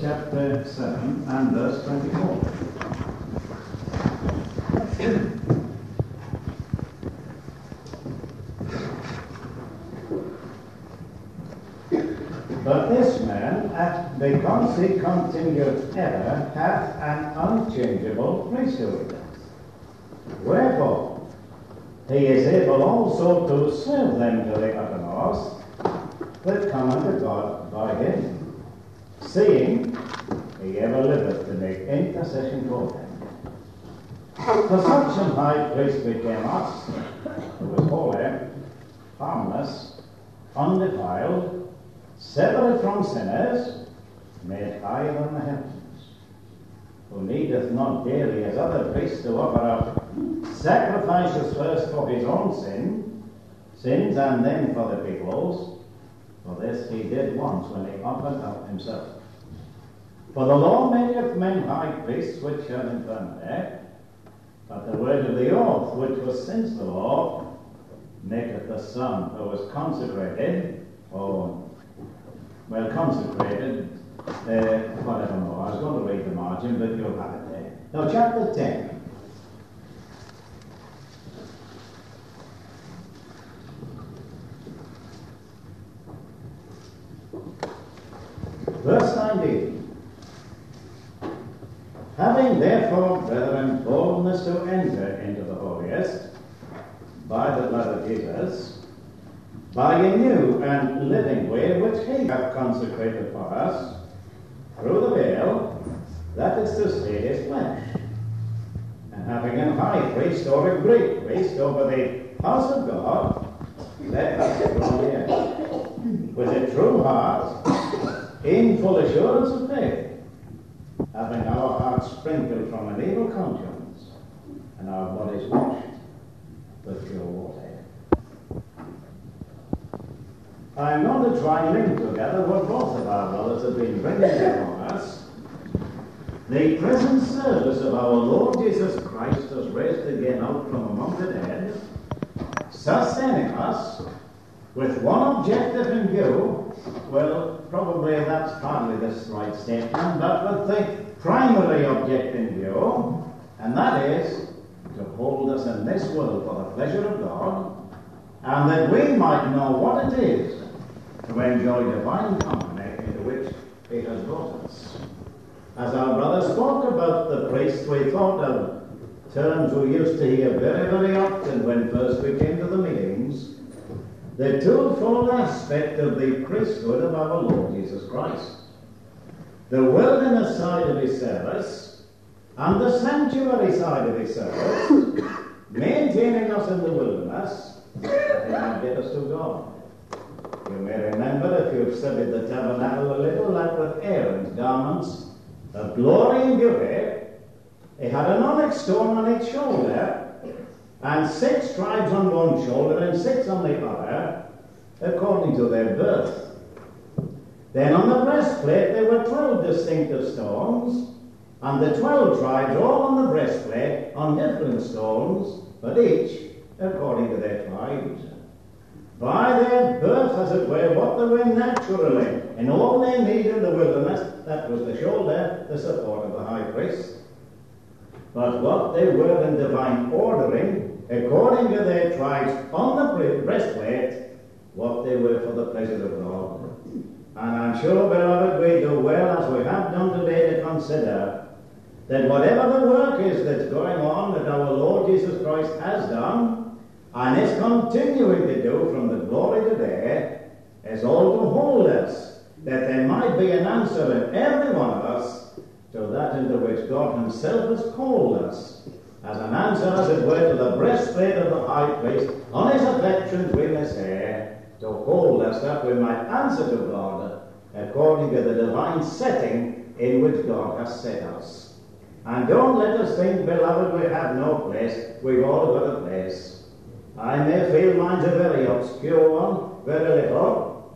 chapter 7 and verse 24. But this man, because he continued ever, hath an unchangeable priesthood. Wherefore, he is able also to serve them to the uttermost that come unto God by him, seeing he ever liveth to make intercession for them. For such an high priest became us, who was holy, harmless, undefiled, separate from sinners, made higher than the heavens, who needeth not daily as other priests to offer up sacrifices first for his own sins, and then for the people's. For this he did once when he offered up himself. For the law maketh men high priests which have infirmity, but the word of the oath, which was since the law, maketh the Son, who was consecrated, forevermore. I was going to read the margin, but you'll have it there. Now, chapter 10. Verse 19. Having therefore, brethren, boldness to enter into the holiest by the blood of Jesus, by a new and living way which he hath consecrated for us, through the veil, that is to say, his flesh, and having an high priest or a great priest over the house of God, let us draw near with a true heart, in full assurance of faith, having our hearts sprinkled from an evil conscience, and our bodies washed with pure water. I'm going to try and link together what both of our brothers have been bringing upon us. The present service of our Lord Jesus Christ has raised again out from among the dead, sustaining us with one objective in view. Well, probably that's hardly the right statement, but with the primary object in view, and that is to hold us in this world for the pleasure of God, and that we might know what it is to enjoy divine company into which he has brought us. As our brother spoke about the priest, we thought of terms we used to hear very, very often when first we came to the meetings. The twofold aspect of the priesthood of our Lord Jesus Christ. The wilderness side of his service and the sanctuary side of his service, maintaining us in the wilderness that he might get us to God. You may remember, if you've studied the tabernacle a little, that with Aaron's garments of glory and beauty, he had an onyx stone on each shoulder, and 6 tribes on one shoulder and 6 on the other, according to their birth. Then on the breastplate there were 12 distinctive stones, and the 12 tribes all on the breastplate on different stones, but each according to their tribes. By their birth, as it were, what they were naturally, and all they needed in the wilderness, that was the shoulder, the support of the high priest. But what they were in divine ordering, according to their tribes on the breastplate, what they were for the pleasure of God. And I'm sure, beloved, we do well, as we have done today, to consider that whatever the work is that's going on that our Lord Jesus Christ has done, and is continuing to do from the glory today, is all to hold us, that there might be an answer in every one of us to that into which God himself has called us, as an answer, as it were, to the breastplate of the high priest, on his affections, we may say, to hold us that we might answer to God according to the divine setting in which God has set us. And don't let us think, beloved, we have no place. We've all got a place. I may feel mine's a very obscure one, very little.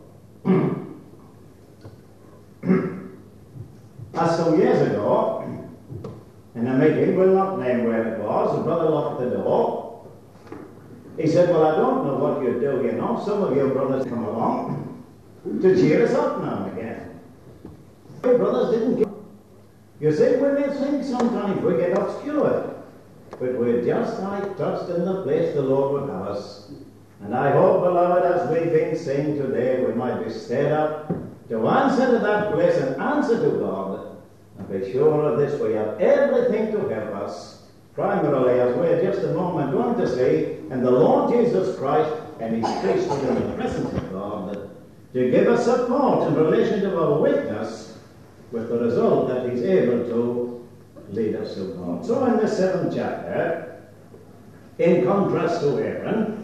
As some years ago, in a meeting, we'll not name where it was, the brother locked the door. He said, well, I don't know what you do, you know. Some of your brothers come along to cheer us up now and again. My brothers didn't get. You see, we may think sometimes we get obscured, but we're just like touched in the place the Lord would have us. And I hope, beloved, as we've been saying today, we might be stirred up to answer to that place and answer to God, and be sure of this, we have everything to help us, primarily, as we're just a moment going to see, in the Lord Jesus Christ and His priesthood in the presence of God, to give us support in relation to our weakness, with the result that He's able to lead us to God. So in the 7th chapter, in contrast to Aaron,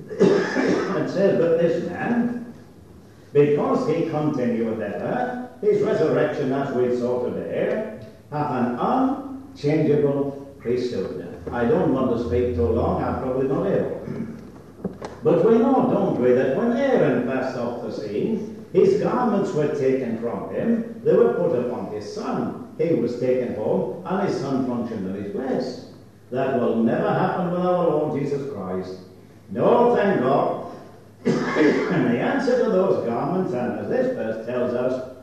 it says, but this man, because he continueth ever, his resurrection, as we saw today, hath an unchangeable priesthood. I don't want to speak too long, I'm probably not able. But we know, don't we, that when Aaron passed off the scene, his garments were taken from him, they were put upon his son. He was taken home, and his son functioned in his place. That will never happen with our Lord Jesus Christ. No, thank God. And the answer to those garments, and as this verse tells us,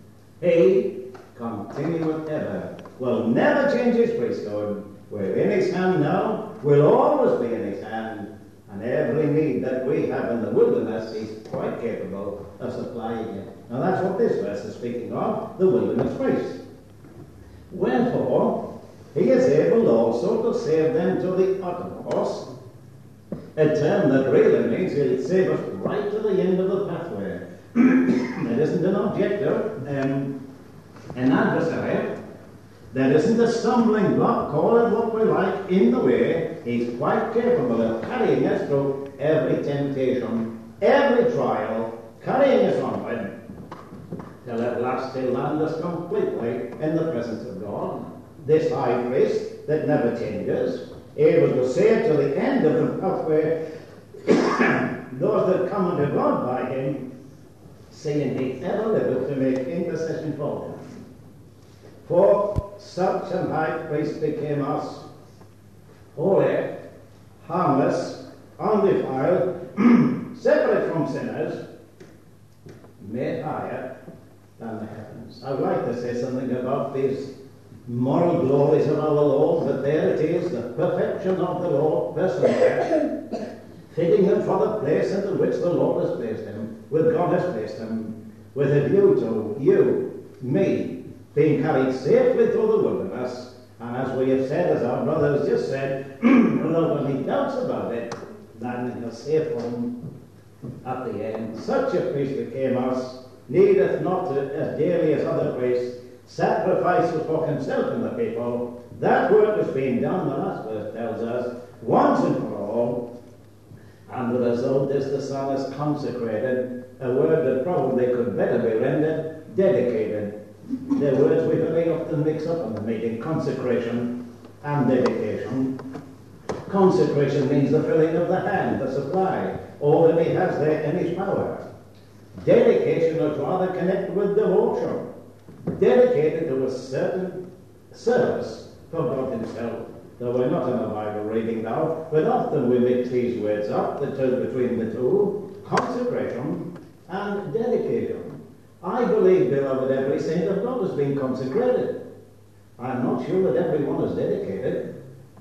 He continueth ever, will never change his priesthood. We're in His hand now, will always be in His hand, and every need that we have in the wilderness, He's quite capable of supplying it. Now that's what this verse is speaking of, the wilderness priest. Wherefore, He is able also to save them to the uttermost, a term that really means He'll save us right to the end of the pathway. There isn't an objective, an adversary. There isn't a stumbling block, call it what we like, in the way. He's quite capable of carrying us through every temptation, every trial, carrying us onward, till at last He'll land us completely in the presence of God. This high priest that never changes, able to save to the end of the pathway those that come unto God by Him, seeing He ever liveth to make intercession for them. For such an high priest became us, holy, harmless, undefiled, separate from sinners, made higher than the heavens. I would like to say something about these moral glories of our Lord, but there it is, the perfection of the Lord personally, fitting Him for the place into which the Lord has placed Him, where God has placed Him, with a view to you, me, being carried safely through the wilderness, and as we have said, as our brother has just said, without any doubts about it, landing us safe home at the end. Such a priest became us, needeth not as daily as other priests, sacrifices for himself and the people. That work has been done, the last verse tells us, once and for all, and the result is the Son is consecrated, a word that probably could better be rendered dedicated. They're words we very often mix up in the meeting, consecration and dedication. Consecration means the filling of the hand, the supply, all that He has there in His power. Dedication is rather connected with devotion, dedicated to a certain service for God Himself. Though we're not in the Bible reading now, but often we mix these words up, the two between the two, consecration and dedication. I believe, beloved, every saint of God has been consecrated. I'm not sure that everyone is dedicated.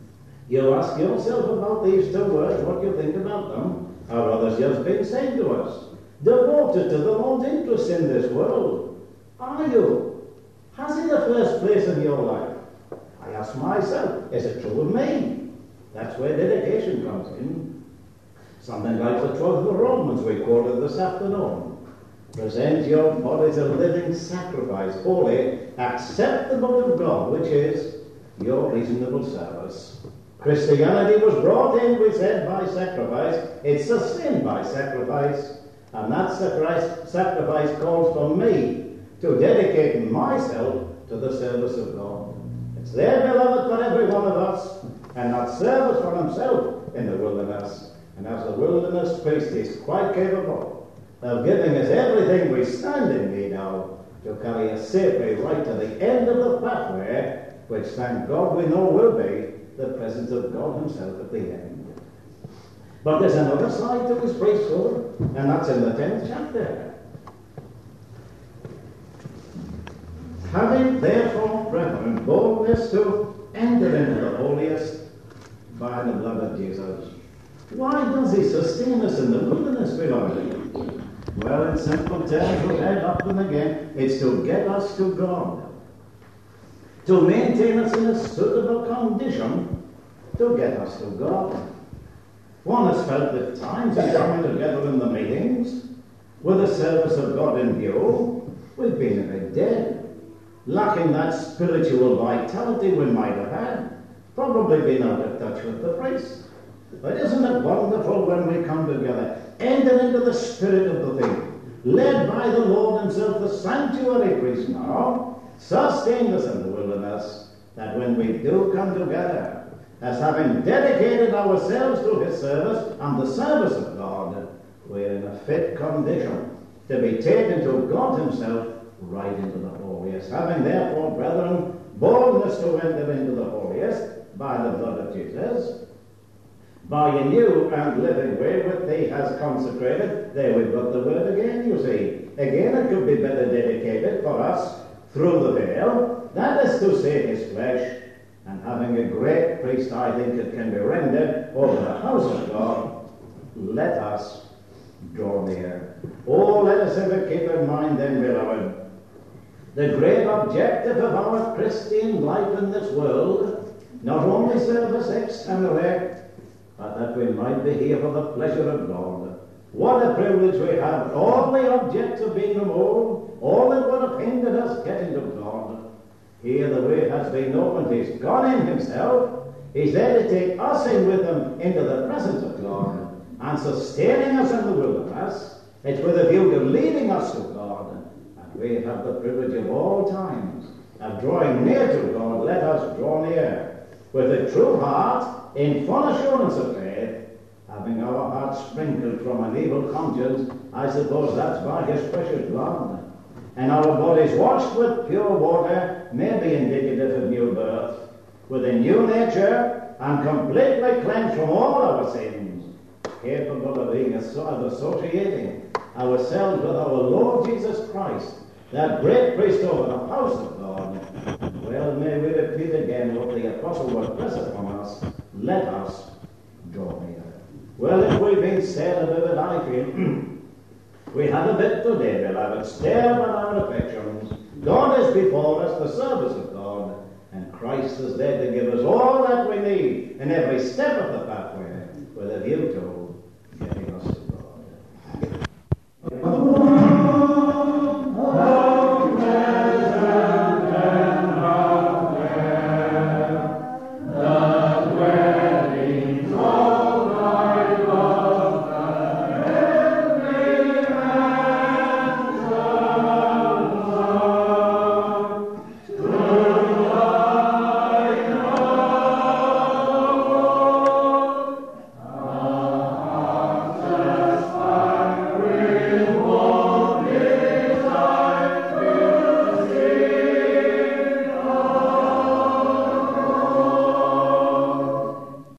You ask yourself about these two words, what you think about them. Our others just been saying to us, devoted to the Lord's interest in this world. Are you? Has He the first place in your life? I ask myself, is it true of me? That's where dedication comes in. Something like the 12th of Romans we quoted this afternoon. Present your bodies a living sacrifice, holy, acceptable to God, which is your reasonable service. Christianity was brought in, we said, by sacrifice. It's sustained by sacrifice. And that sacrifice calls for me to dedicate myself to the service of God. It's there, beloved, for every one of us, and that service for Himself in the wilderness. And as the wilderness priest, He's quite capable of giving us everything we stand in need of to carry us safely right to the end of the pathway, which, thank God, we know will be the presence of God Himself at the end. But there's another side to His priesthood, and that's in the 10th chapter. Having therefore, brethren, boldness to enter into the holiest by the blood of Jesus. Why does he sustain us in the wilderness, beloved? Well, in simple terms, we've heard up and again, it's to get us to God. To maintain us in a suitable condition to get us to God. One has felt at times in coming together in the meetings, with the service of God in view, we've been a bit dead, lacking that spiritual vitality we might have had, probably been out of touch with the priest. But isn't it wonderful when we come together, enter into the spirit of the thing, led by the Lord himself, the sanctuary priest now, sustained us in the wilderness, that when we do come together, as having dedicated ourselves to his service and the service of God, we're in a fit condition to be taken to God himself right into the holiest. Having therefore, brethren, boldness to enter into the holiest by the blood of Jesus, by a new and living way which he has consecrated. There we've got the word again, you see. Again, it could be better dedicated for us through the veil. That is to say, his flesh. And having a great priest, I think it can be rendered over the house of God. Let us draw near. Oh, let us ever keep in mind then, beloved, the great objective of our Christian life in this world, not only service externally, but that we might be here for the pleasure of God. What a privilege we have. All the objects have been removed, all that would have hindered us getting to God. Here the way has been opened. He's gone in himself. He's there to take us in with him into the presence of God and sustaining us in the wilderness. It's with a view to leading us to God. And we have the privilege of all times of drawing near to God. Let us draw near with a true heart, in full assurance of faith, having our hearts sprinkled from an evil conscience. I suppose that's by his precious blood. And our bodies washed with pure water may be indicative of new birth, with a new nature and completely cleansed from all our sins, capable of being associating ourselves with our Lord Jesus Christ, that great priest over the house of God. Well, may we repeat again what the apostle would press upon us. Let us draw near. Well, if we've been said a bit, I feel, we have a bit today, beloved. Stir with our affections. God is before us, the service of God, and Christ is there to give us all that we need in every step of the pathway with a view to